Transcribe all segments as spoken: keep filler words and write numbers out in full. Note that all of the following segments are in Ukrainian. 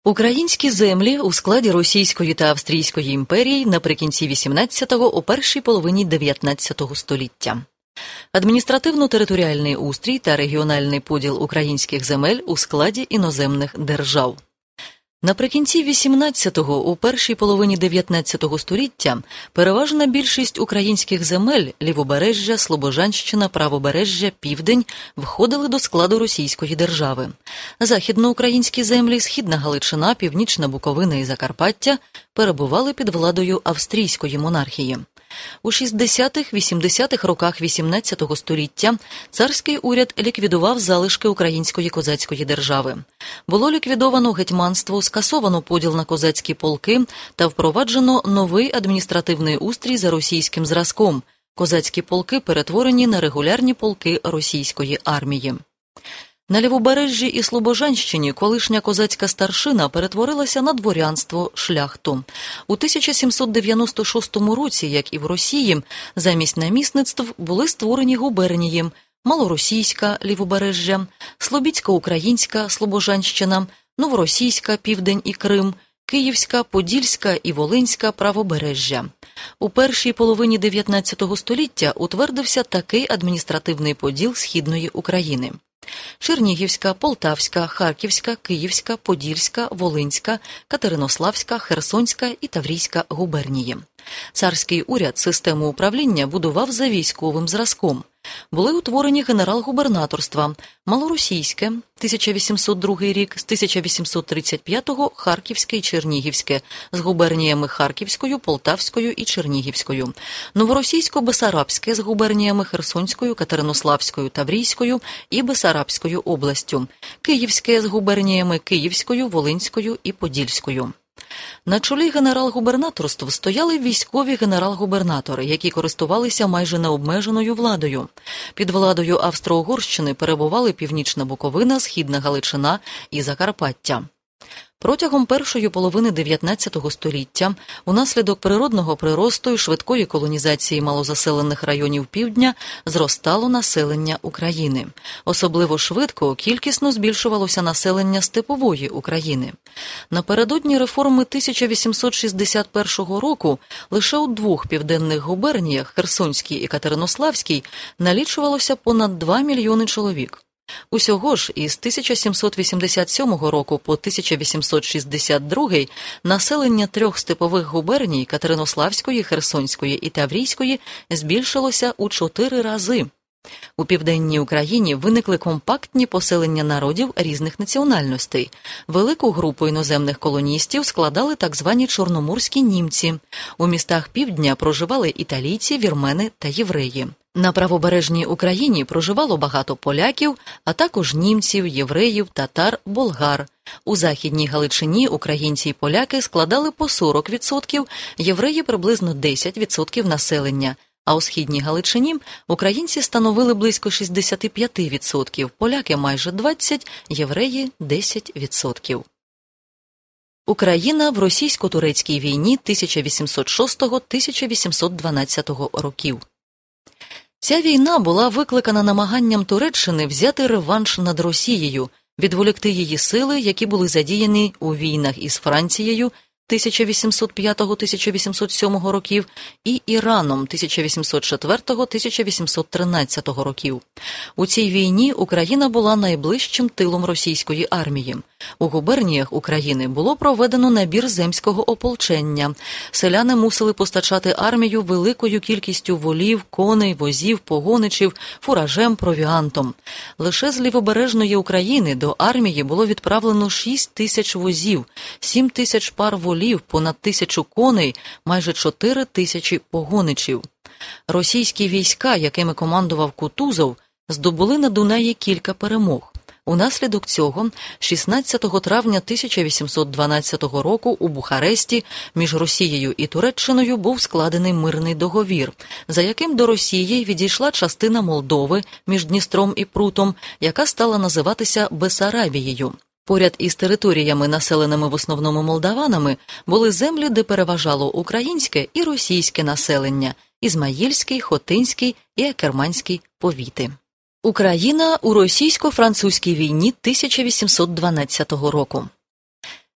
Українські землі у складі Російської та Австрійської імперії наприкінці вісімнадцятого – у першій половині дев'ятнадцятого століття. Адміністративно-територіальний устрій та регіональний поділ українських земель у складі іноземних держав. Наприкінці вісімнадцятого – у першій половині дев'ятнадцятого століття переважна більшість українських земель – Лівобережжя, Слобожанщина, Правобережжя, Південь – входили до складу Російської держави. Західноукраїнські землі, Східна Галичина, Північна Буковина і Закарпаття перебували під владою австрійської монархії. У шістдесятих-вісімдесятих роках вісімнадцятого століття царський уряд ліквідував залишки української козацької держави. Було ліквідовано гетьманство, скасовано поділ на козацькі полки та впроваджено новий адміністративний устрій за російським зразком. Козацькі полки перетворені на регулярні полки російської армії. На Лівобережжі і Слобожанщині колишня козацька старшина перетворилася на дворянство, шляхту. У тисяча сімсот дев'яносто шостому році, як і в Росії, замість намісництв були створені губернії – Малоросійська, Лівобережжя, Слобідсько-Українська, Слобожанщина, Новоросійська, Південь і Крим, Київська, Подільська і Волинська, Правобережжя. У першій половині дев'ятнадцятого століття утвердився такий адміністративний поділ Східної України. Чернігівська, Полтавська, Харківська, Київська, Подільська, Волинська, Катеринославська, Херсонська і Таврійська губернії. Царський уряд систему управління будував за військовим зразком. Були утворені генерал-губернаторства Малоросійське, тисяча вісімсот другий рік, з тисяча вісімсот тридцять п'ятого Харківське і Чернігівське, з губерніями Харківською, Полтавською і Чернігівською, Новоросійсько-Бесарабське з губерніями Херсонською, Катеринославською, Таврійською і Бесарабською областю, Київське з губерніями Київською, Волинською і Подільською. На чолі генерал-губернаторств стояли військові генерал-губернатори, які користувалися майже необмеженою владою. Під владою Австро-Угорщини перебували Північна Буковина, Східна Галичина і Закарпаття. Протягом першої половини дев'ятнадцятого століття, унаслідок природного приросту і швидкої колонізації малозаселених районів півдня, зростало населення України. Особливо швидко кількісно збільшувалося населення степової України. Напередодні реформи тисяча вісімсот шістдесят першого року лише у двох південних губерніях, Херсонській і Катеринославській, налічувалося понад два мільйони чоловік. Усього ж із тисяча сімсот вісімдесят сьомого року по тисяча вісімсот шістдесят другий населення трьох степових губерній Катеринославської, Херсонської і Таврійської збільшилося у чотири рази. У південній Україні виникли компактні поселення народів різних національностей. Велику групу іноземних колоністів складали так звані чорноморські німці. У містах півдня проживали італійці, вірмени та євреї. На правобережній Україні проживало багато поляків, а також німців, євреїв, татар, болгар. У Західній Галичині українці і поляки складали по сорок відсотків, євреї – приблизно десять відсотків населення. А у Східній Галичині українці становили близько шістдесят п'ять відсотків, поляки – майже двадцять відсотків, євреї – десять відсотків. Україна в російсько-турецькій війні тисяча вісімсот шостого - тисяча вісімсот дванадцятого років. Ця війна була викликана намаганням Туреччини взяти реванш над Росією, відволікти її сили, які були задіяні у війнах із Францією тисяча вісімсот п'ятого - тисяча вісімсот сьомого років і Іраном тисяча вісімсот четвертого - тисяча вісімсот тринадцятого років. У цій війні Україна була найближчим тилом російської армії. У губерніях України було проведено набір земського ополчення. Селяни мусили постачати армію великою кількістю волів, коней, возів, погоничів, фуражем, провіантом. Лише з Лівобережної України до армії було відправлено шість тисяч возів, сім тисяч пар волів, понад тисячу коней, майже чотири тисячі погоничів. Російські війська, якими командував Кутузов, здобули на Дунаї кілька перемог. Унаслідок цього шістнадцятого травня тисяча вісімсот дванадцятого року у Бухаресті між Росією і Туреччиною був складений мирний договір, за яким до Росії відійшла частина Молдови між Дністром і Прутом, яка стала називатися Бесарабією. Поряд із територіями, населеними в основному молдаванами, були землі, де переважало українське і російське населення – Ізмаїльський, Хотинський і Акерманський повіти. Україна у російсько-французькій війні тисяча вісімсот дванадцятого року.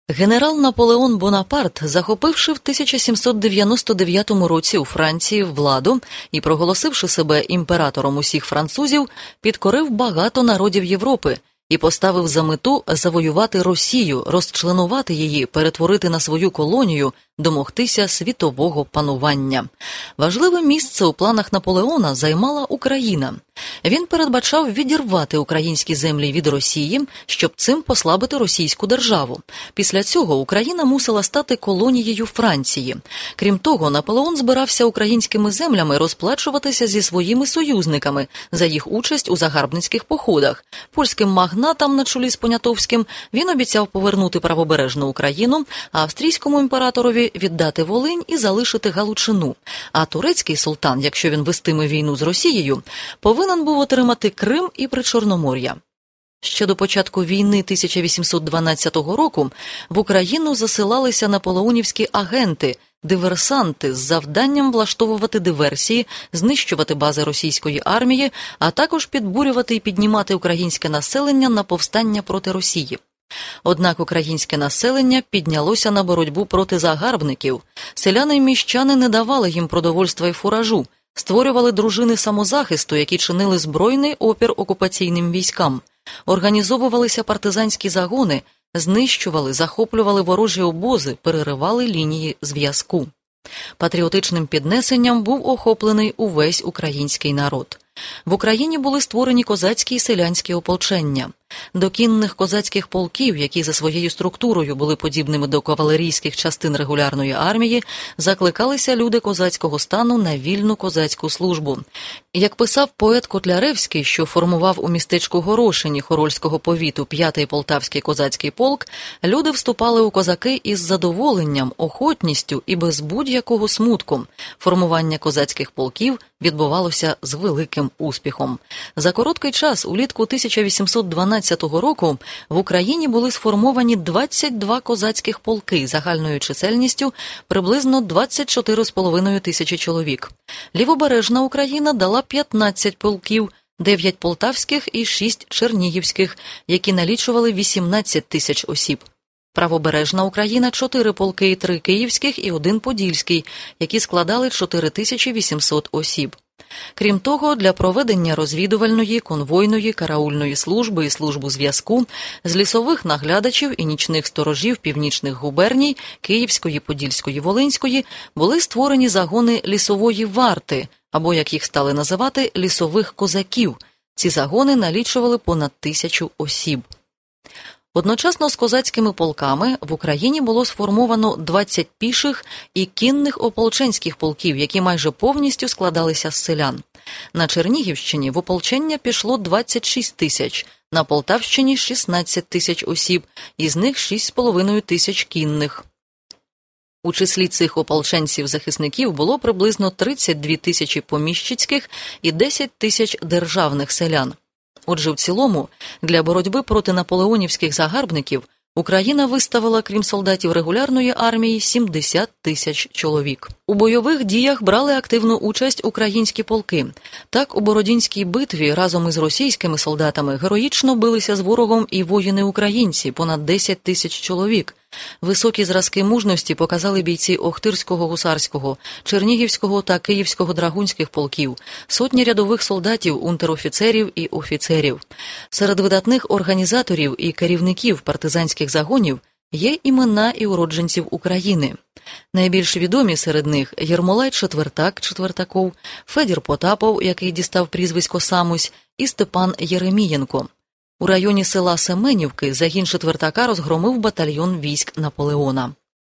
Генерал Наполеон Бонапарт, захопивши в тисяча сімсот дев'яносто дев'ятому році у Франції владу і проголосивши себе імператором усіх французів, підкорив багато народів Європи і поставив за мету завоювати Росію, розчленувати її, перетворити на свою колонію, домогтися світового панування. Важливе місце у планах Наполеона займала Україна. Він передбачав відірвати українські землі від Росії, щоб цим послабити російську державу. Після цього Україна мусила стати колонією Франції. Крім того, Наполеон збирався українськими землями розплачуватися зі своїми союзниками за їх участь у загарбницьких походах. Польським магнатам на чолі з Понятовським він обіцяв повернути правобережну Україну, а австрійському імператорові віддати Волинь і залишити Галичину. А турецький султан, якщо він вестиме війну з Росією, повинен був отримати Крим і Причорномор'я. Ще до початку війни тисяча вісімсот дванадцятого року в Україну засилалися наполеонівські агенти, диверсанти з завданням влаштовувати диверсії, знищувати бази російської армії, а також підбурювати і піднімати українське населення на повстання проти Росії. Однак українське населення піднялося на боротьбу проти загарбників. Селяни й міщани не давали їм продовольства і фуражу, створювали дружини самозахисту, які чинили збройний опір окупаційним військам, організовувалися партизанські загони, знищували, захоплювали ворожі обози, переривали лінії зв'язку. Патріотичним піднесенням був охоплений увесь український народ. В Україні були створені козацькі і селянські ополчення. До кінних козацьких полків, які за своєю структурою були подібними до кавалерійських частин регулярної армії, закликалися люди козацького стану на вільну козацьку службу. Як писав поет Котляревський, що формував у містечку Горошині Хорольського повіту п'ятий Полтавський козацький полк, люди вступали у козаки із задоволенням, охотністю і без будь-якого смутку. Формування козацьких полків відбувалося з великим успіхом. За короткий час, улітку тисяча вісімсот дванадцятого року, в Україні були сформовані двадцять два козацьких полки загальною чисельністю приблизно двадцять чотири з половиною тисячі чоловік. Лівобережна Україна дала п'ятнадцять полків, дев'ять полтавських і шість чернігівських, які налічували вісімнадцять тисяч осіб. Правобережна Україна – чотири полки, три київських і один подільський, які складали чотири тисячі вісімсот осіб. Крім того, для проведення розвідувальної, конвойної, караульної служби і службу зв'язку з лісових наглядачів і нічних сторожів північних губерній Київської, Подільської, Волинської були створені загони лісової варти, або, як їх стали називати, лісових козаків. Ці загони налічували понад тисячу осіб. Одночасно з козацькими полками в Україні було сформовано двадцять піших і кінних ополченських полків, які майже повністю складалися з селян. На Чернігівщині в ополчення пішло двадцять шість тисяч, на Полтавщині – шістнадцять тисяч осіб, із них шість з половиною тисяч кінних. У числі цих ополченців-захисників було приблизно тридцять дві тисячі поміщицьких і десять тисяч державних селян. Отже, в цілому, для боротьби проти наполеонівських загарбників Україна виставила, крім солдатів регулярної армії, сімдесят тисяч чоловік. У бойових діях брали активну участь українські полки. Так, у Бородінській битві разом із російськими солдатами героїчно билися з ворогом і воїни-українці, понад десять тисяч чоловік. Високі зразки мужності показали бійці Охтирського гусарського, Чернігівського та Київського драгунських полків, сотні рядових солдатів, унтер-офіцерів і офіцерів. Серед видатних організаторів і керівників партизанських загонів є імена і уродженців України. Найбільш відомі серед них Єрмолай Четвертак Четвертаков, Федір Потапов, який дістав прізвисько Самусь, і Степан Єремієнко. У районі села Семенівки загін Четвертака розгромив батальйон військ Наполеона.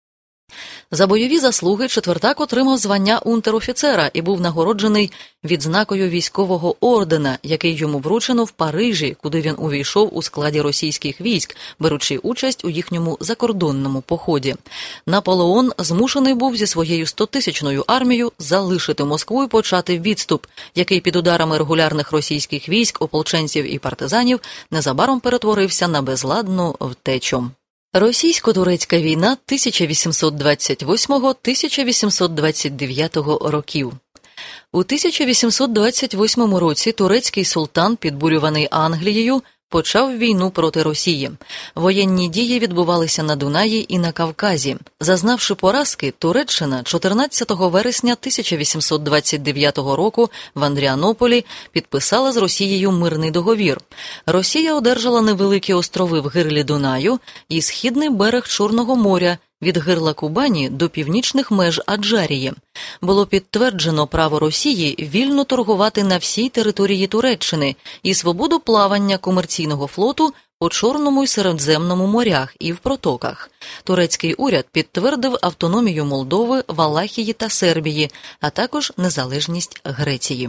За бойові заслуги Четвертак отримав звання унтер-офіцера і був нагороджений відзнакою військового ордена, який йому вручено в Парижі, куди він увійшов у складі російських військ, беручи участь у їхньому закордонному поході. Наполеон змушений був зі своєю стотисячною армією залишити Москву і почати відступ, який під ударами регулярних російських військ, ополченців і партизанів незабаром перетворився на безладну втечу. Російсько-турецька війна тисяча вісімсот двадцять восьмого - тисяча вісімсот двадцять дев'ятого років. У тисяча вісімсот двадцять восьмому році турецький султан, підбурюваний Англією, почав війну проти Росії. Воєнні дії відбувалися на Дунаї і на Кавказі. Зазнавши поразки, Туреччина чотирнадцятого вересня тисяча вісімсот двадцять дев'ятого року в Андріанополі підписала з Росією мирний договір. Росія одержала невеликі острови в гирлі Дунаю і східний берег Чорного моря від гирла Кубані до північних меж Аджарії. Було підтверджено право Росії вільно торгувати на всій території Туреччини і свободу плавання комерційного флоту по Чорному і Середземному морях і в протоках. Турецький уряд підтвердив автономію Молдови, Валахії та Сербії, а також незалежність Греції.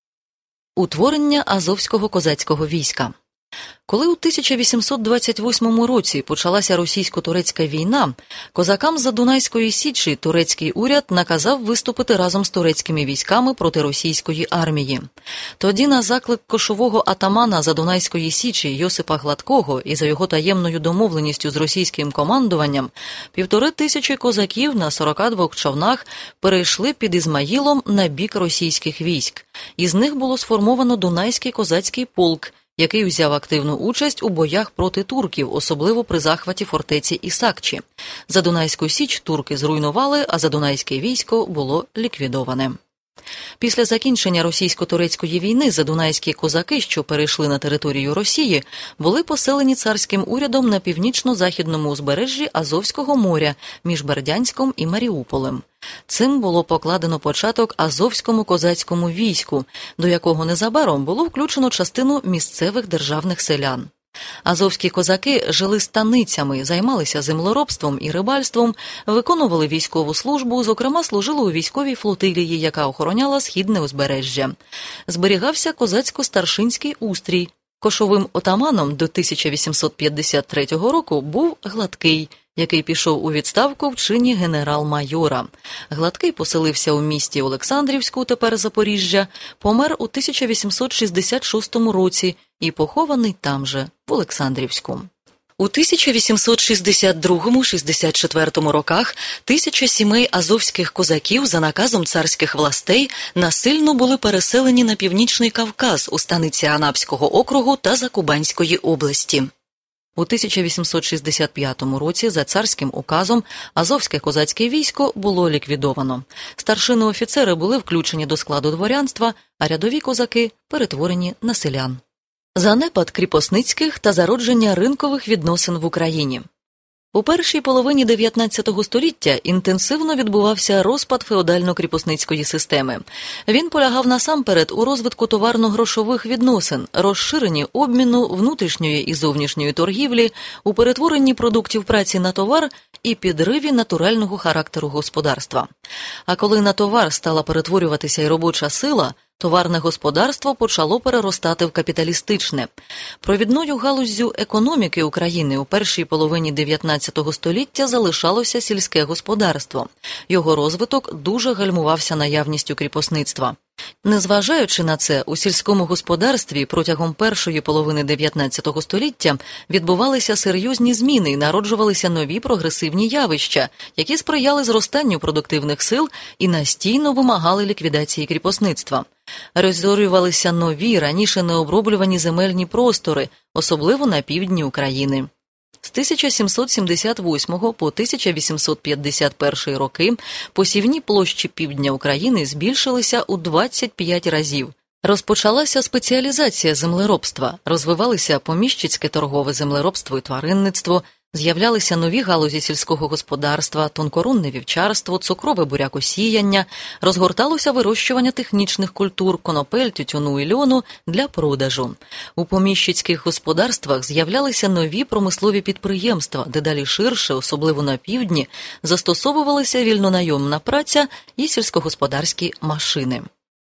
Утворення Азовського козацького війська. Коли у тисяча вісімсот двадцять восьмому році почалася російсько-турецька війна, козакам з Задунайської Січі турецький уряд наказав виступити разом з турецькими військами проти російської армії. Тоді на заклик кошового атамана Задунайської Січі Йосипа Гладкого і за його таємною домовленістю з російським командуванням півтори тисячі козаків на сорока двох човнах перейшли під Ізмаїлом на бік російських військ. Із них було сформовано Дунайський козацький полк, який взяв активну участь у боях проти турків, особливо при захваті фортеці Ісакчі. Задунайську Січ турки зруйнували, а Задунайське військо було ліквідоване. Після закінчення російсько-турецької війни задунайські козаки, що перейшли на територію Росії, були поселені царським урядом на північно-західному узбережжі Азовського моря між Бердянськом і Маріуполем. Цим було покладено початок Азовському козацькому війську, до якого незабаром було включено частину місцевих державних селян. Азовські козаки жили станицями, займалися землеробством і рибальством, виконували військову службу, зокрема служили у військовій флотилії, яка охороняла східне узбережжя. Зберігався козацько-старшинський устрій. Кошовим отаманом до тисяча вісімсот п'ятдесят третього року був Гладкий, який пішов у відставку в чині генерал-майора. Гладкий поселився у місті Олександрівську, тепер Запоріжжя, помер у тисяча вісімсот шістдесят шостому році і похований там же, в Олександрівську. У тисяча вісімсот шістдесят другому — шістдесят четвертому роках тисяча сімей азовських козаків за наказом царських властей насильно були переселені на Північний Кавказ у станиці Анапського округу та Закубанської області. У тисяча вісімсот шістдесят п'ятому році за царським указом Азовське козацьке військо було ліквідовано. Старшини-офіцери були включені до складу дворянства, а рядові козаки перетворені на селян. Занепад кріпосницьких та зародження ринкових відносин в Україні. У першій половині дев'ятнадцятого століття інтенсивно відбувався розпад феодально-кріпосницької системи. Він полягав насамперед у розвитку товарно-грошових відносин, розширенні обміну внутрішньої і зовнішньої торгівлі, у перетворенні продуктів праці на товар і підриві натурального характеру господарства. А коли на товар стала перетворюватися й робоча сила, товарне господарство почало переростати в капіталістичне. Провідною галуззю економіки України у першій половині дев'ятнадцятого століття залишалося сільське господарство. Його розвиток дуже гальмувався наявністю кріпосництва. Незважаючи на це, у сільському господарстві протягом першої половини дев'ятнадцятого століття відбувалися серйозні зміни і народжувалися нові прогресивні явища, які сприяли зростанню продуктивних сил і настійно вимагали ліквідації кріпосництва. Розорювалися нові, раніше необроблювані земельні простори, особливо на півдні України. З тисяча сімсот сімдесят восьмого по тисяча вісімсот п'ятдесят перший роки посівні площі півдня України збільшилися у двадцять п'ять разів. Розпочалася спеціалізація землеробства, розвивалися поміщицьке торгове землеробство і тваринництво, з'являлися нові галузі сільського господарства, тонкорунне вівчарство, цукрове бурякосіяння, розгорталося вирощування технічних культур, конопель, тютюну і льону для продажу. У поміщицьких господарствах з'являлися нові промислові підприємства, дедалі ширше, особливо на півдні, застосовувалися вільнонайомна праця і сільськогосподарські машини.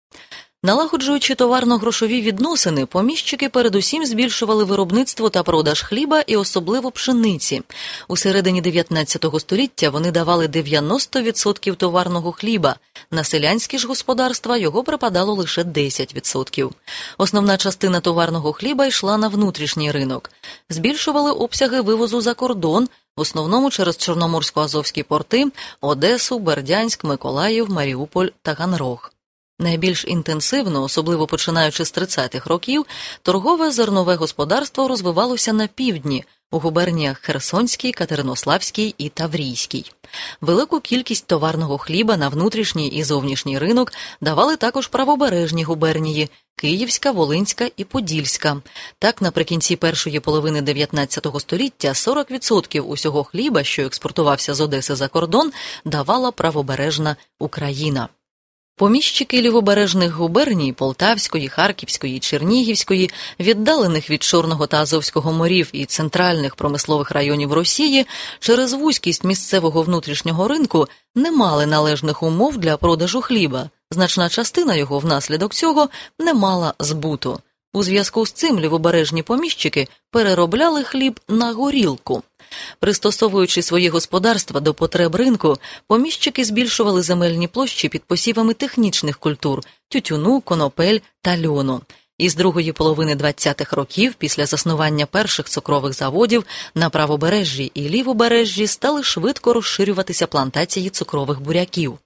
Налагоджуючи товарно-грошові відносини, поміщики передусім збільшували виробництво та продаж хліба і особливо пшениці. У середині дев'ятнадцятого століття вони давали дев'яносто відсотків товарного хліба, на селянські ж господарства його припадало лише десять відсотків. Основна частина товарного хліба йшла на внутрішній ринок. Збільшували обсяги вивозу за кордон, в основному через Чорноморсько-Азовські порти, Одесу, Бердянськ, Миколаїв, Маріуполь та Ганрог. Найбільш інтенсивно, особливо починаючи з тридцятих років, торгове зернове господарство розвивалося на півдні, у губерніях Херсонській, Катеринославській і Таврійській. Велику кількість товарного хліба на внутрішній і зовнішній ринок давали також правобережні губернії – Київська, Волинська і Подільська. Так, наприкінці першої половини дев'ятнадцятого століття сорок відсотків усього хліба, що експортувався з Одеси за кордон, давала правобережна Україна. Поміщики лівобережних губерній Полтавської, Харківської, Чернігівської, віддалених від Чорного та Азовського морів і центральних промислових районів Росії, через вузькість місцевого внутрішнього ринку не мали належних умов для продажу хліба. Значна частина його внаслідок цього не мала збуту. У зв'язку з цим лівобережні поміщики переробляли хліб на горілку. Пристосовуючи свої господарства до потреб ринку, поміщики збільшували земельні площі під посівами технічних культур – тютюну, конопель та льону. Із другої половини двадцятих років, після заснування перших цукрових заводів, на правобережжі і лівобережжі стали швидко розширюватися плантації цукрових буряків.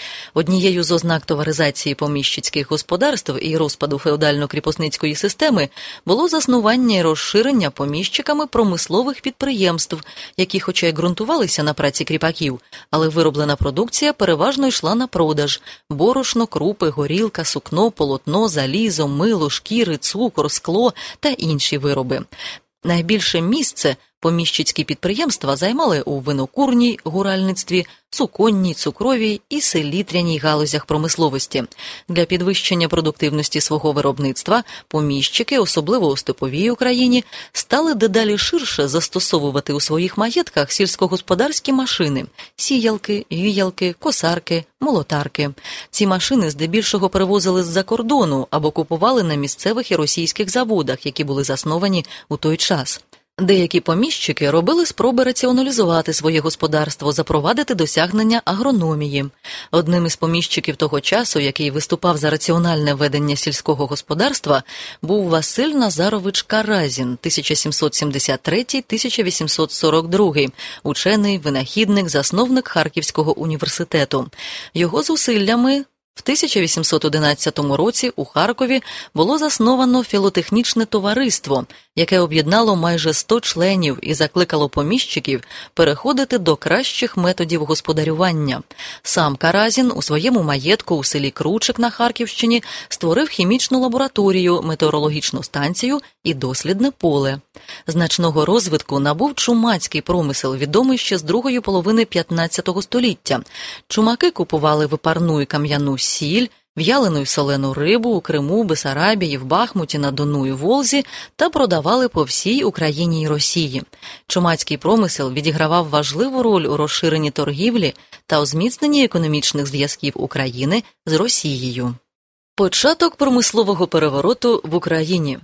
Однією з ознак товаризації поміщицьких господарств і розпаду феодально-кріпосницької системи було заснування і розширення поміщиками промислових підприємств, які хоча й ґрунтувалися на праці кріпаків, але вироблена продукція переважно йшла на продаж – борошно, крупи, горілка, сукно, полотно, залізо, мило, шкіри, цукор, скло та інші вироби. Найбільше місце поміщицькі підприємства займали у винокурній, гуральництві, суконній, цукровій і селітряній галузях промисловості. Для підвищення продуктивності свого виробництва поміщики, особливо у степовій Україні, стали дедалі ширше застосовувати у своїх маєтках сільськогосподарські машини – сіялки, віялки, косарки, молотарки. Ці машини здебільшого перевозили з-за кордону або купували на місцевих і російських заводах, які були засновані у той час. Деякі поміщики робили спроби раціоналізувати своє господарство, запровадити досягнення агрономії. Одним із поміщиків того часу, який виступав за раціональне ведення сільського господарства, був Василь Назарович Каразін, тисяча сімсот сімдесят третій - тисяча вісімсот сорок другий, учений, винахідник, засновник Харківського університету. Його зусиллями в тисяча вісімсот одинадцятому році у Харкові було засновано філотехнічне товариство, яке об'єднало майже сто членів і закликало поміщиків переходити до кращих методів господарювання. Сам Каразін у своєму маєтку у селі Кручик на Харківщині створив хімічну лабораторію, метеорологічну станцію і дослідне поле. Значного розвитку набув чумацький промисел, відомий ще з другої половини п'ятнадцятого століття. Чумаки купували випарну і кам'яну сіль, в'ялену й солену рибу у Криму, Бесарабії, в Бахмуті, на Дону і Волзі та продавали по всій Україні й Росії. Чумацький промисел відігравав важливу роль у розширенні торгівлі та у зміцненні економічних зв'язків України з Росією. Початок промислового перевороту в Україні.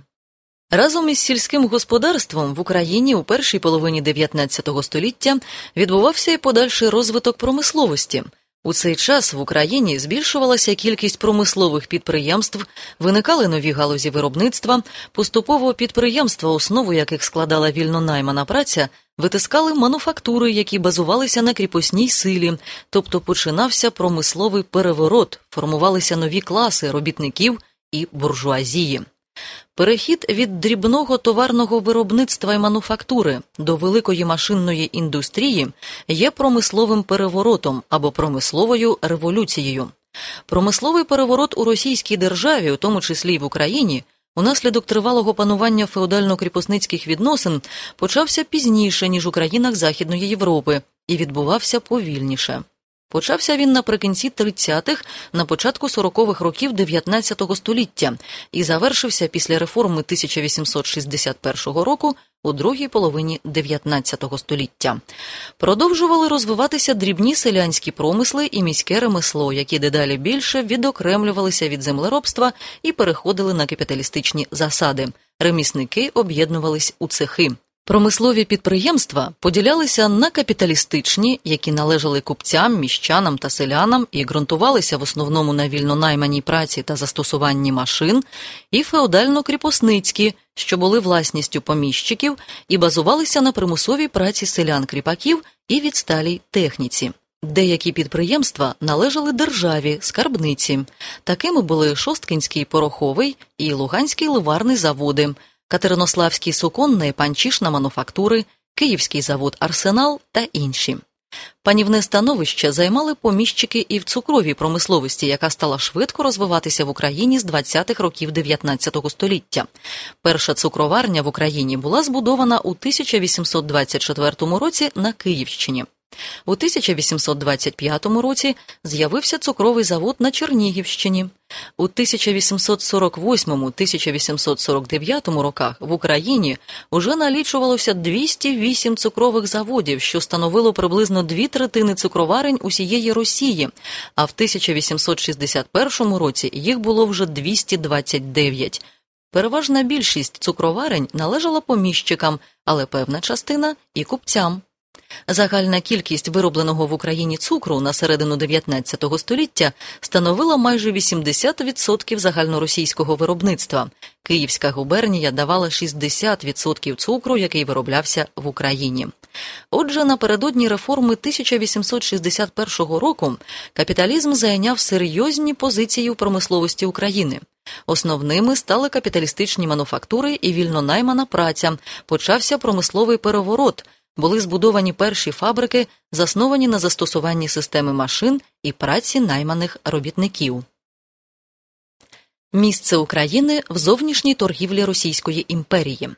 Разом із сільським господарством в Україні у першій половині дев'ятнадцятого століття відбувався і подальший розвиток промисловості. У цей час в Україні збільшувалася кількість промислових підприємств, виникали нові галузі виробництва, поступово підприємства, основу яких складала вільно наймана праця, витискали мануфактури, які базувалися на кріпосній силі, тобто починався промисловий переворот, формувалися нові класи робітників і буржуазії. Перехід від дрібного товарного виробництва і мануфактури до великої машинної індустрії є промисловим переворотом або промисловою революцією. Промисловий переворот у російській державі, у тому числі й в Україні, унаслідок тривалого панування феодально-кріпосницьких відносин почався пізніше, ніж у країнах Західної Європи, і відбувався повільніше. Почався він наприкінці тридцятих, на початку сорокових років дев'ятнадцятого століття і завершився після реформи тисяча вісімсот шістдесят першого року у другій половині дев'ятнадцятого століття. Продовжували розвиватися дрібні селянські промисли і міське ремесло, які дедалі більше відокремлювалися від землеробства і переходили на капіталістичні засади. Ремісники об'єднувались у цехи. Промислові підприємства поділялися на капіталістичні, які належали купцям, міщанам та селянам і ґрунтувалися в основному на вільно найманій праці та застосуванні машин, і феодально-кріпосницькі, що були власністю поміщиків і базувалися на примусовій праці селян-кріпаків і відсталій техніці. Деякі підприємства належали державі, скарбниці. Такими були Шосткинський пороховий і Луганський ливарний заводи, Катеринославський суконний панчішна мануфактури, Київський завод «Арсенал» та інші. Панівне становище займали поміщики і в цукровій промисловості, яка стала швидко розвиватися в Україні з двадцятих років дев'ятнадцятого століття. Перша цукроварня в Україні була збудована у тисяча вісімсот двадцять четвертому році на Київщині. У тисяча вісімсот двадцять п'ятому році з'явився цукровий завод на Чернігівщині. У тисяча вісімсот сорок восьмому - тисяча вісімсот сорок дев'ятому роках в Україні уже налічувалося двісті вісім цукрових заводів, що становило приблизно дві третини цукроварень усієї Росії, а в тисяча вісімсот шістдесят першому році їх було вже двісті двадцять дев'ять. Переважна більшість цукроварень належала поміщикам, але певна частина – і купцям. Загальна кількість виробленого в Україні цукру на середину дев'ятнадцятого століття становила майже вісімдесят відсотків загальноросійського виробництва. Київська губернія давала шістдесят відсотків цукру, який вироблявся в Україні. Отже, напередодні реформи тисяча вісімсот шістдесят першого року капіталізм зайняв серйозні позиції в промисловості України. Основними стали капіталістичні мануфактури і вільнонаймана праця, почався промисловий переворот, були збудовані перші фабрики, засновані на застосуванні системи машин і праці найманих робітників. Місце України в зовнішній торгівлі Російської імперії.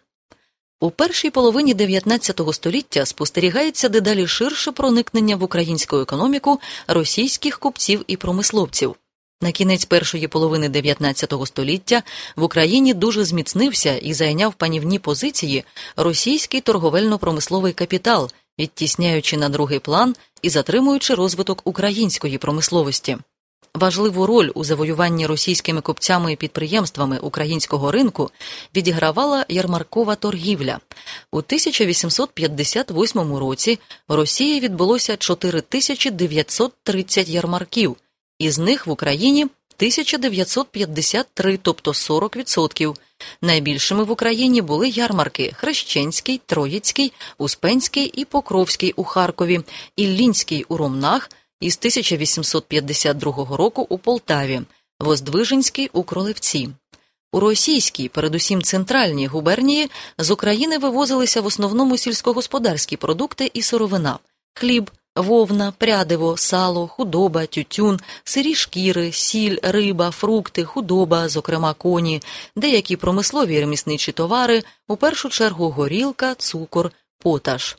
У першій половині дев'ятнадцятого століття спостерігається дедалі ширше проникнення в українську економіку російських купців і промисловців. На кінець першої половини дев'ятнадцятого століття в Україні дуже зміцнився і зайняв панівні позиції російський торговельно-промисловий капітал, відтісняючи на другий план і затримуючи розвиток української промисловості. Важливу роль у завоюванні російськими купцями і підприємствами українського ринку відігравала ярмаркова торгівля. У тисяча вісімсот п'ятдесят восьмому році в Росії відбулося чотири тисячі дев'ятсот тридцять ярмарків, із них в Україні тисяча дев'ятсот п'ятдесят три, тобто сорок відсотків. Найбільшими в Україні були ярмарки Хрещенський, Троїцький, Успенський і Покровський у Харкові, Іллінський у Ромнах, із тисяча вісімсот п'ятдесят другого року у Полтаві, Воздвиженський у Кролевці. У російській, передусім центральній губернії, з України вивозилися в основному сільськогосподарські продукти і сировина – хліб, вовна, прядиво, сало, худоба, тютюн, сирі шкіри, сіль, риба, фрукти, худоба, зокрема коні, деякі промислові і ремісничі товари, у першу чергу горілка, цукор, поташ.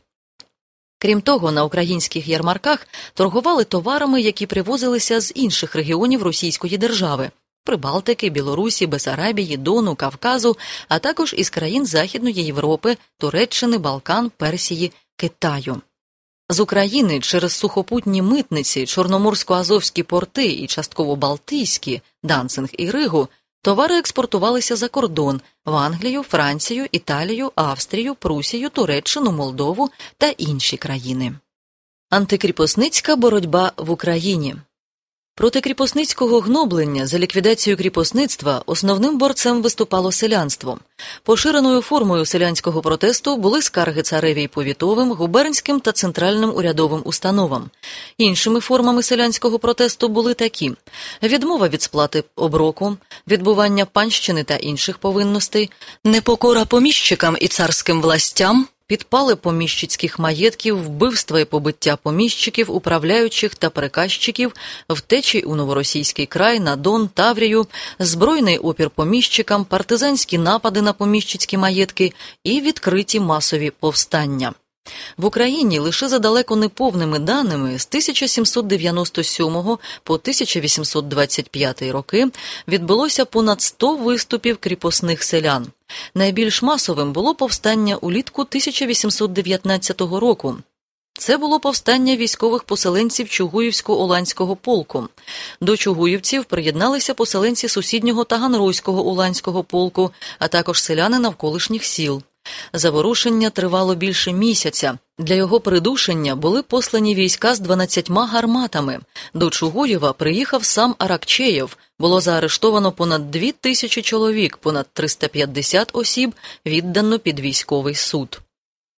Крім того, на українських ярмарках торгували товарами, які привозилися з інших регіонів Російської держави – Прибалтики, Білорусі, Бессарабії, Дону, Кавказу, а також із країн Західної Європи, Туреччини, Балкан, Персії, Китаю. З України через сухопутні митниці, чорноморсько-азовські порти і частково балтійські, Данцинг і Ригу, товари експортувалися за кордон – в Англію, Францію, Італію, Австрію, Прусію, Туреччину, Молдову та інші країни. Антикріпосницька боротьба в Україні. Проти кріпосницького гноблення за ліквідацію кріпосництва основним борцем виступало селянство. Поширеною формою селянського протесту були скарги цареві й повітовим, губернським та центральним урядовим установам. Іншими формами селянського протесту були такі – відмова від сплати оброку, відбування панщини та інших повинностей, непокора поміщикам і царським властям, підпали поміщицьких маєтків, вбивства і побиття поміщиків, управляючих та приказчиків, втечі у Новоросійський край, на Дон, Таврію, збройний опір поміщикам, партизанські напади на поміщицькі маєтки і відкриті масові повстання. В Україні лише за далеко неповними даними з тисяча сімсот дев'яносто сьомого по тисяча вісімсот двадцять п'ятий роки відбулося понад сто виступів кріпосних селян. Найбільш масовим було повстання улітку тисяча вісімсот дев'ятнадцятого року. Це було повстання військових поселенців Чугуївсько-Уланського полку. До чугуївців приєдналися поселенці сусіднього Таганрозького Уланського полку, а також селяни навколишніх сіл. Заворушення тривало більше місяця. Для його придушення були послані війська з дванадцятьма гарматами. До Чугуєва приїхав сам Аракчеєв. Було заарештовано понад дві тисячі чоловік, понад триста п'ятдесят осіб віддано під військовий суд.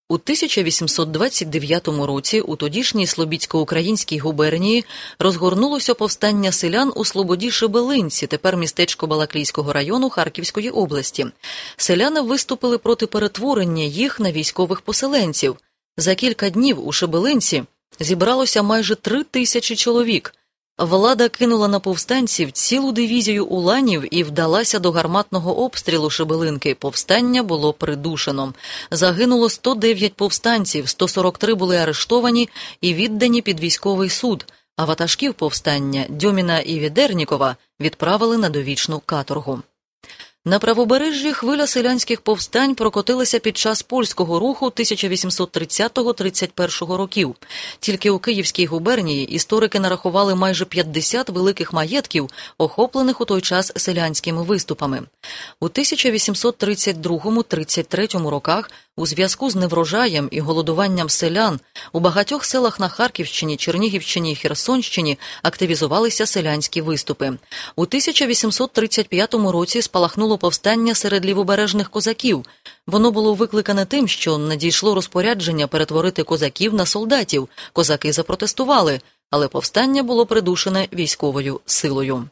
У тисяча вісімсот двадцять дев'ятому році у тодішній Слобідсько-Українській губернії розгорнулося повстання селян у Слободі-Шебелинці, тепер містечко Балаклійського району Харківської області. Селяни виступили проти перетворення їх на військових поселенців. За кілька днів у Шебелинці зібралося майже три тисячі чоловік. Влада кинула на повстанців цілу дивізію уланів і вдалася до гарматного обстрілу Шебелинки. Повстання було придушено. Загинуло сто дев'ять повстанців, сто сорок три були арештовані і віддані під військовий суд, а ватажків повстання Дьоміна і Відернікова відправили на довічну каторгу. На правобережжі хвиля селянських повстань прокотилася під час польського руху тисяча вісімсот тридцятого — тридцять першого років. Тільки у Київській губернії історики нарахували майже п'ятдесят великих маєтків, охоплених у той час селянськими виступами. У тисяча вісімсот тридцять другому — тридцять третьому роках у зв'язку з неврожаєм і голодуванням селян у багатьох селах на Харківщині, Чернігівщині і Херсонщині активізувалися селянські виступи. У тисяча вісімсот тридцять п'ятому році спалахнуло повстання серед лівобережних козаків. Воно було викликане тим, що надійшло розпорядження перетворити козаків на солдатів. Козаки запротестували, але повстання було придушене військовою силою.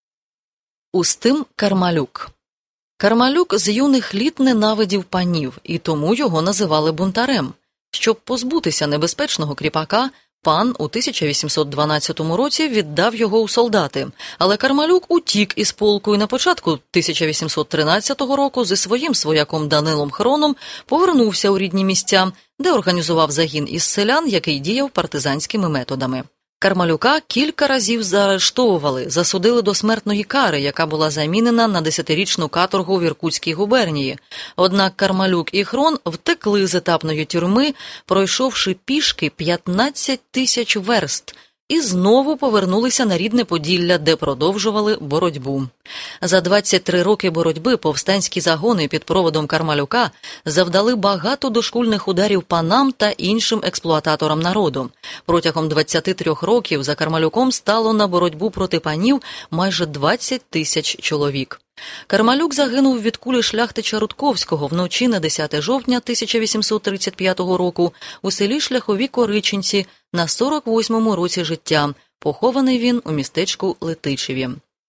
Устим Кармалюк. Кармалюк з юних літ ненавидів панів, і тому його називали бунтарем. Щоб позбутися небезпечного кріпака, пан у тисяча вісімсот дванадцятому році віддав його у солдати, але Кармалюк утік із полку і на початку тисяча вісімсот тринадцятого року зі своїм свояком Данилом Хроном повернувся у рідні місця, де організував загін із селян, який діяв партизанськими методами. Кармалюка кілька разів заарештовували, засудили до смертної кари, яка була замінена на десятирічну каторгу в Іркутській губернії. Однак Кармалюк і Хрон втекли з етапної тюрми, пройшовши пішки п'ятнадцять тисяч верст, і знову повернулися на рідне Поділля, де продовжували боротьбу. За двадцять три роки боротьби повстанські загони під проводом Кармалюка завдали багато дошкульних ударів панам та іншим експлуататорам народу. Протягом двадцяти трьох років за Кармалюком стало на боротьбу проти панів майже двадцять тисяч чоловік. Кармалюк загинув від кулі шляхтича Рудковського вночі на десяте жовтня тисяча вісімсот тридцять п'ятого року у селі Шляхові Кориченці на сорок восьмому році життя. Похований він у містечку Летичеві.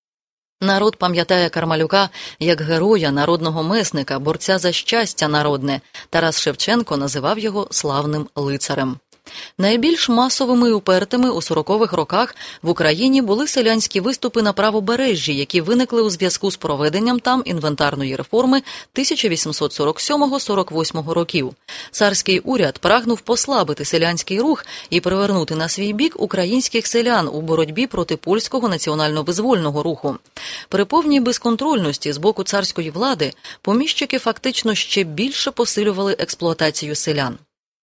Народ пам'ятає Кармалюка як героя, народного месника, борця за щастя народне. Тарас Шевченко називав його славним лицарем. Найбільш масовими і упертими у сорокових роках в Україні були селянські виступи на правобережжі, які виникли у зв'язку з проведенням там інвентарної реформи тисяча вісімсот сорок сьомого — сорок восьмого років. Царський уряд прагнув послабити селянський рух і привернути на свій бік українських селян у боротьбі проти польського національно-визвольного руху. При повній безконтрольності з боку царської влади поміщики фактично ще більше посилювали експлуатацію селян.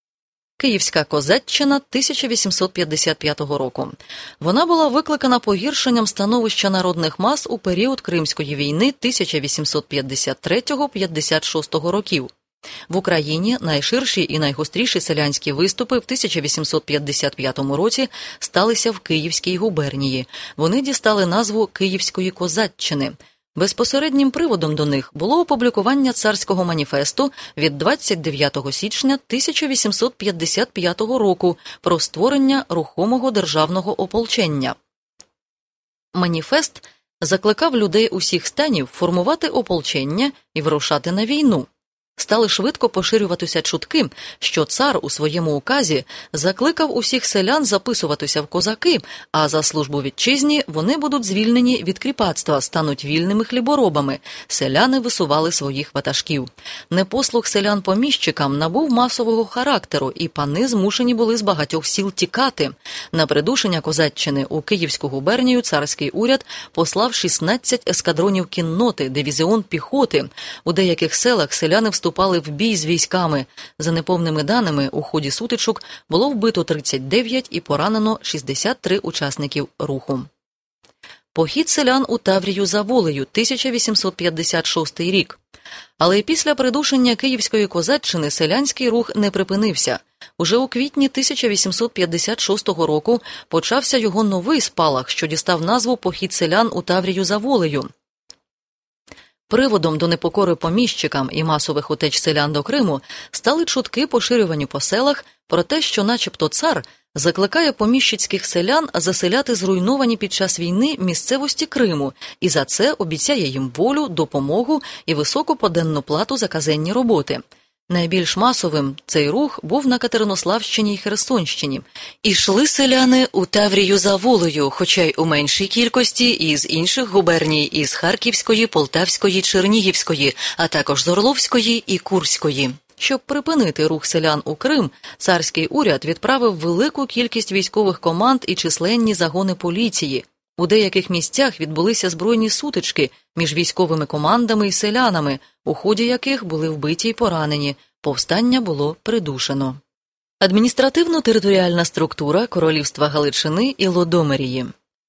Київська козаччина тисяча вісімсот п'ятдесят п'ятого року. Вона була викликана погіршенням становища народних мас у період Кримської війни тисяча вісімсот п'ятдесят третього — п'ятдесят шостого років. В Україні найширші і найгостріші селянські виступи в тисяча вісімсот п'ятдесят п'ятому році сталися в Київській губернії. Вони дістали назву Київської козаччини. Безпосереднім приводом до них було опублікування царського маніфесту від двадцять дев'ятого січня тисяча вісімсот п'ятдесят п'ятого року про створення рухомого державного ополчення. Маніфест закликав людей усіх станів формувати ополчення і вирушати на війну. Стали швидко поширюватися чутки, що цар у своєму указі закликав усіх селян записуватися в козаки, а за службу вітчизні вони будуть звільнені від кріпацтва, стануть вільними хліборобами. Селяни висували своїх ватажків. Непослух селян поміщикам набув масового характеру, і пани змушені були з багатьох сіл тікати. На придушення козаччини у Київську губернію царський уряд послав шістнадцять ескадронів кінноти, дивізіон піхоти. У деяких селах селяни вступали вступали в бій з військами. За неповними даними, у ході сутичок було вбито тридцять дев'ять і поранено шістдесят три учасників руху. Похід селян у Таврію за Волею, тисяча вісімсот п'ятдесят шостий рік. Але після придушення Київської козаччини селянський рух не припинився. Уже у квітні тисяча вісімсот п'ятдесят шостого року почався його новий спалах, що дістав назву «Похід селян у Таврію за Волею». Приводом до непокори поміщикам і масових утеч селян до Криму стали чутки, поширювані по селах, про те, що начебто цар закликає поміщицьких селян заселяти зруйновані під час війни місцевості Криму і за це обіцяє їм волю, допомогу і високу поденну плату за казенні роботи. Найбільш масовим цей рух був на Катеринославщині й Херсонщині. Ішли селяни у Таврію за волею, хоча й у меншій кількості із інших губерній, із Харківської, Полтавської, Чернігівської, а також з Орловської і Курської. Щоб припинити рух селян у Крим, царський уряд відправив велику кількість військових команд і численні загони поліції. У деяких місцях відбулися збройні сутички між військовими командами і селянами, у ході яких були вбиті й поранені. Повстання було придушено. Адміністративно-територіальна структура Королівства Галичини і Лодомерії.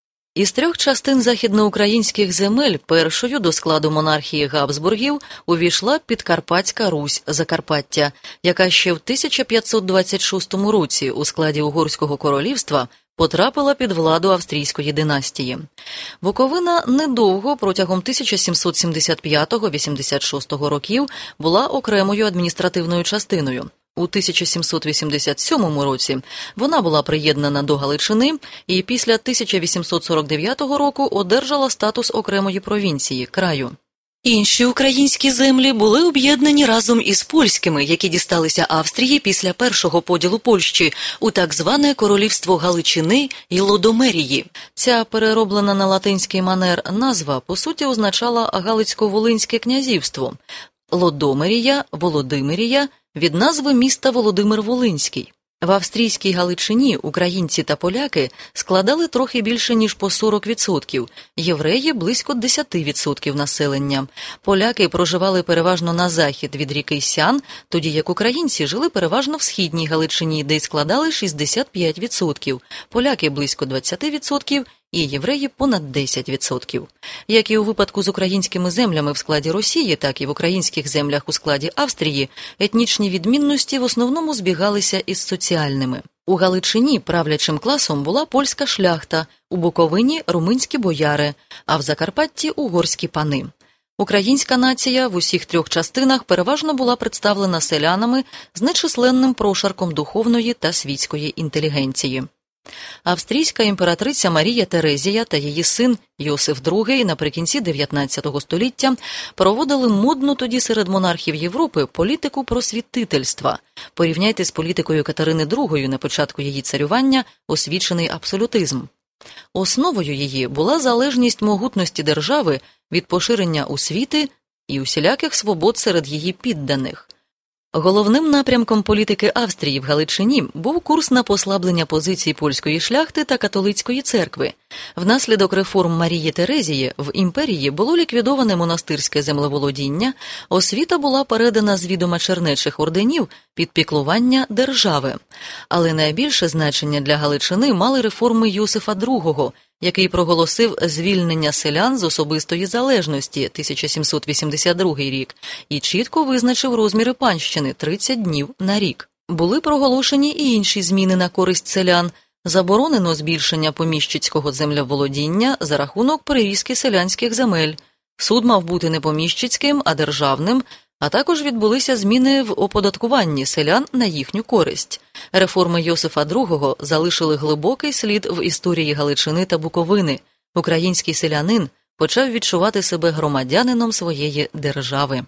Із трьох частин західноукраїнських земель першою до складу монархії Габсбургів увійшла Підкарпатська Русь, Закарпаття, яка ще в тисяча п'ятсот двадцять шостому році у складі Угорського королівства потрапила під владу австрійської династії. Буковина недовго, протягом тисяча сімсот сімдесят п'ятого — вісімдесят шостого років, була окремою адміністративною частиною. У тисяча сімсот вісімдесят сьомому році вона була приєднана до Галичини і після тисяча вісімсот сорок дев'ятого року одержала статус окремої провінції, краю. Інші українські землі були об'єднані разом із польськими, які дісталися Австрії після першого поділу Польщі, у так зване Королівство Галичини і Лодомерії. Ця перероблена на латинський манер назва, по суті, означала Галицько-Волинське князівство. Лодомерія, Володимирія – від назви міста Володимир-Волинський. В австрійській Галичині українці та поляки складали трохи більше, ніж по сорок відсотків, євреї – близько десять відсотків населення. Поляки проживали переважно на захід від ріки Сян, тоді як українці жили переважно в східній Галичині, де й складали шістдесят п'ять відсотків, поляки – близько двадцять відсотків і євреї – понад десять відсотків. Як і у випадку з українськими землями в складі Росії, так і в українських землях у складі Австрії, етнічні відмінності в основному збігалися із соціальними. У Галичині правлячим класом була польська шляхта, у Буковині – румунські бояри, а в Закарпатті – угорські пани. Українська нація в усіх трьох частинах переважно була представлена селянами з нечисленним прошарком духовної та світської інтелігенції. Австрійська імператриця Марія Терезія та її син Йосиф другий наприкінці дев'ятнадцятого століття проводили модну тоді серед монархів Європи політику просвітительства. Порівняйте з політикою Катерини другої на початку її царювання освічений абсолютизм. Основою її була залежність могутності держави від поширення освіти і усіляких свобод серед її підданих. Головним напрямком політики Австрії в Галичині був курс на послаблення позицій польської шляхти та католицької церкви. Внаслідок реформ Марії Терезії в імперії було ліквідоване монастирське землеволодіння, освіта була передана з відома чернечих орденів під піклування держави. Але найбільше значення для Галичини мали реформи Йосифа другого, який проголосив звільнення селян з особистої залежності тисяча сімсот вісімдесят другий рік і чітко визначив розміри панщини – тридцять днів на рік. Були проголошені і інші зміни на користь селян. Заборонено збільшення поміщицького землеволодіння за рахунок перерізки селянських земель. Суд мав бути не поміщицьким, а державним, а також відбулися зміни в оподаткуванні селян на їхню користь. Реформи Йосифа другого залишили глибокий слід в історії Галичини та Буковини. Український селянин почав відчувати себе громадянином своєї держави.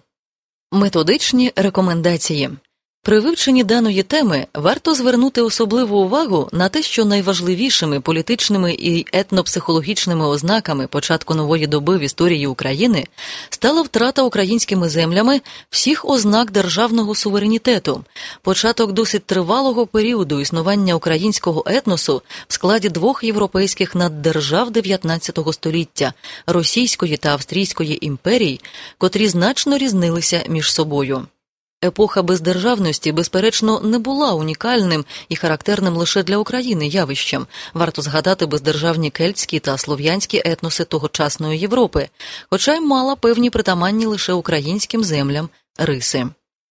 Методичні рекомендації. При вивченні даної теми варто звернути особливу увагу на те, що найважливішими політичними і етнопсихологічними ознаками початку нової доби в історії України стала втрата українськими землями всіх ознак державного суверенітету, початок досить тривалого періоду існування українського етносу в складі двох європейських наддержав дев'ятнадцятого століття – Російської та Австрійської імперій, котрі значно різнилися між собою. Епоха бездержавності, безперечно, не була унікальним і характерним лише для України явищем. Варто згадати бездержавні кельтські та слов'янські етноси тогочасної Європи, хоча й мала певні притаманні лише українським землям риси.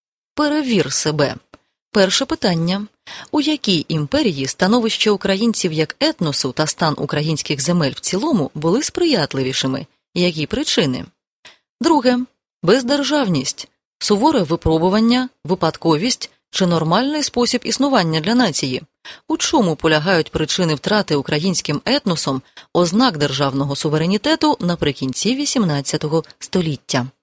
Перевір себе. Перше питання. У якій імперії становище українців як етносу та стан українських земель в цілому були сприятливішими? Які причини? Друге. Бездержавність – суворе випробування, випадковість чи нормальний спосіб існування для нації? У чому полягають причини втрати українським етносом ознак державного суверенітету наприкінці вісімнадцятого століття?